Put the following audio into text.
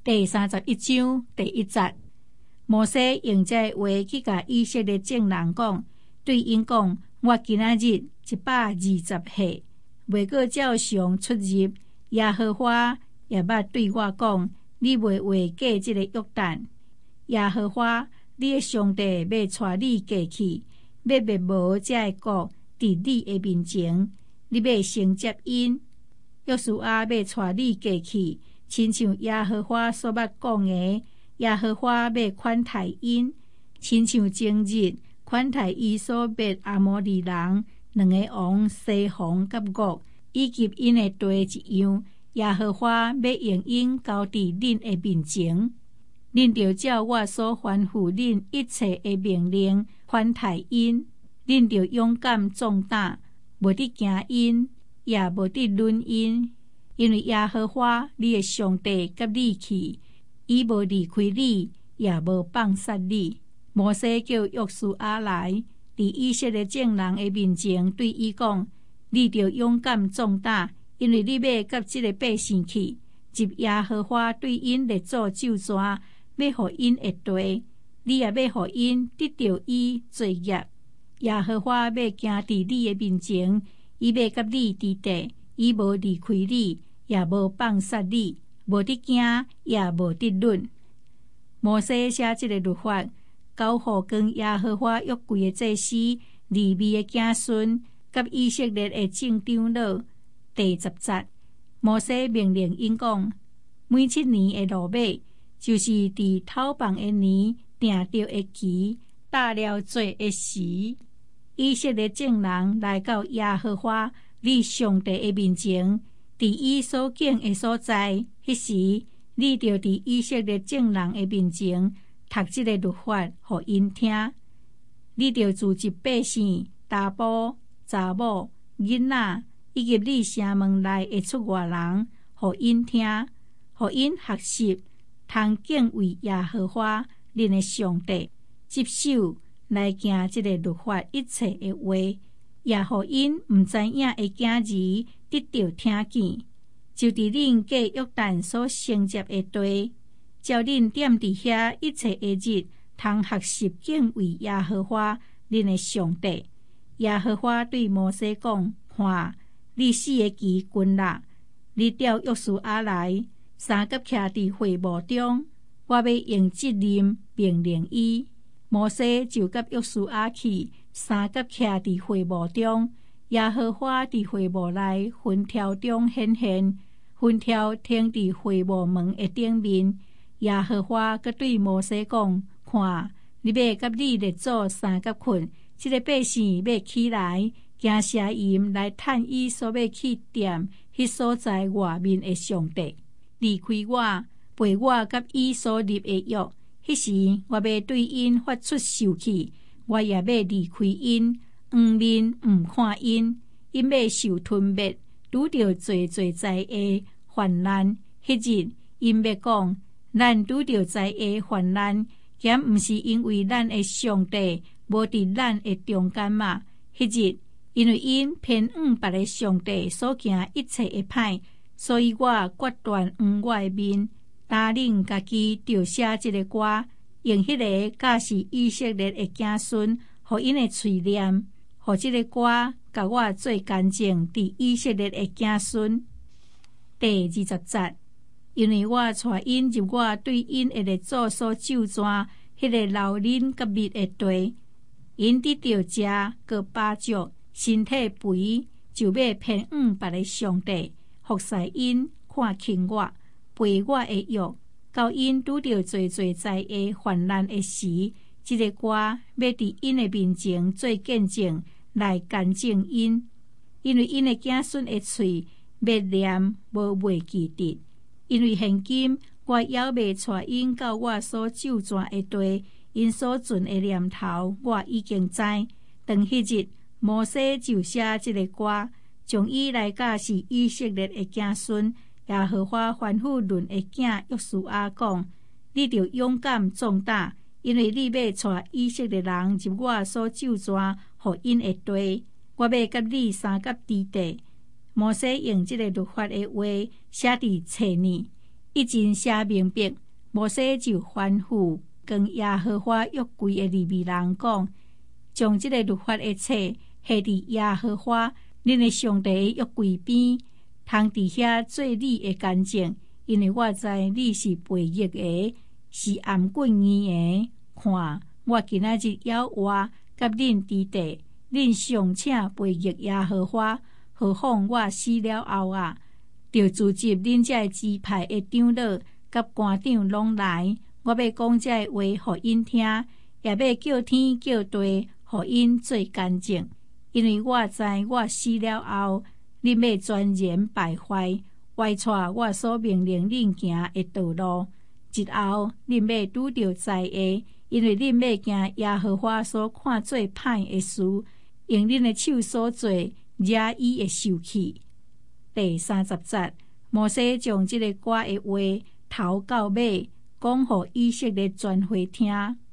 第31章第1節，摩西用這話去甲以色列眾人講，對因講：我今仔日120歲，未過照常出入，耶和華也捌對我講，你袂劃過這個約旦。耶和華你的上帝要帶你過去，要滅無這個國佇你的面前，你要承接因。約書亞要帶你過去，親像耶和華所捌講的，耶和華要款待因，親像前日款待伊所滅亞摩利人兩個王西宏甲噩，以及因的地一樣，耶和華要用因交佇恁的面前。恁着照我所吩咐恁一切的命令款待因，恁着勇敢壯膽，無得驚因，也無得論因，因為耶和華你的上帝甲你去，伊無離開你，也無放殺你。摩西叫約書亞來，佇以色列眾人的面前對伊講：你着勇敢壯膽，因為你要甲這個百姓去，接耶和華對因列祖咒詛，要互因的地，你也要互因得到伊罪孽。耶和華要行佇你的面前，伊要甲你佇地，伊無離開你，也無放殺你，無得驚，也無得論。摩西寫這個律法，交予跟耶和華約櫃的祭司利未的子孫，甲以色列的眾長老。第10節，摩西命令因講：每7年的路尾，就是佇頭放的年定着的期，到了罪的時，以色列眾人來到耶和華你上帝的面前，佇伊所敬的所在，迄時你着佇以色列眾人的面前讀這個律法，互因聽。你着自集百姓、查甫、查某、囡仔，以及你城門內的出外人，互因聽，互因學習，通敬畏耶和華恁的上帝，接受來行這個律法一切的話，也互因毋知影的囝兒得到聽見，就佇恁過約旦所承接的地，照恁踮佇遐一切的日，通學習敬畏耶和華恁的上帝。耶和華對摩西講：看，你4個期近啦，你調約書亞來，三甲徛佇會幕中，我要用這任命令伊。摩西就甲約書亞去，三甲徛佇會幕中，耶和華佇會幕內雲條中顯現，雲條停佇會幕門的頂面。耶和華閣對摩西講：看，你要甲你列祖三甲困，這個百姓要起來，行邪淫來趁伊所要去掂迄所在外面的上帝，離開我，背我甲伊所立的約。迄時我要對因發出受氣，我也要離開因，面毋看因，因要受吞滅，拄着濟濟災的患難。迄日因要講：咱拄着災的患難，咸毋是因為咱的上帝無佇咱的中間嘛？迄日因為因偏誤別的上帝所行一切的歹，所以我決斷我的面，擔領家己著寫這個歌，用迄個教示以色列的子孫，互因的喙念，互這個歌甲我做見證佇以色列的子孫。第20節，因為我帶因入我對因的列祖所咒詛迄個流奶甲蜜的地，因得着食個飽足，身體肥，就要偏別的上帝，服侍因，看輕我，背我的約，到因拄着濟濟災的患難的時，這個歌要佇因的面前做見證，來見證因，因為因的子孫的喙要念，無袂記得。因為現今我猶未帶因到我所咒詛的地，因所存的念頭我已經知。當迄日，摩西就寫這個歌，將伊來教示以色列的子孫。耶和華吩咐倫的囝約書亞講：你着勇敢壯膽，因為你要帶以色列人入我所咒詛互因的地，我要甲你三甲之地。摩西用這個律法的話寫佇冊裡， 一经写明白，摩西就吩咐跟耶和华约柜的利未人讲，将这个律法的册下伫耶和华恁的上帝的约柜边，通伫遐做你的干净，因为我知你是悖逆的，是颔棍硬的。看，我今仔日要活甲恁伫地，恁尚且悖逆耶和华，何况我死了后啊，就组织恁这支派的长老甲官长拢来，我要讲这话互因听，也要叫天叫地，互因做干净。因为我知我死了后，恁要全然败坏，歪错我所命令恁行的道路。日后恁要拄着灾厄，因为恁要行耶和华所看做歹的事，用恁的手所做，惹伊会受气。第30节，摩西将这个歌的话头到尾讲互以色列全会听。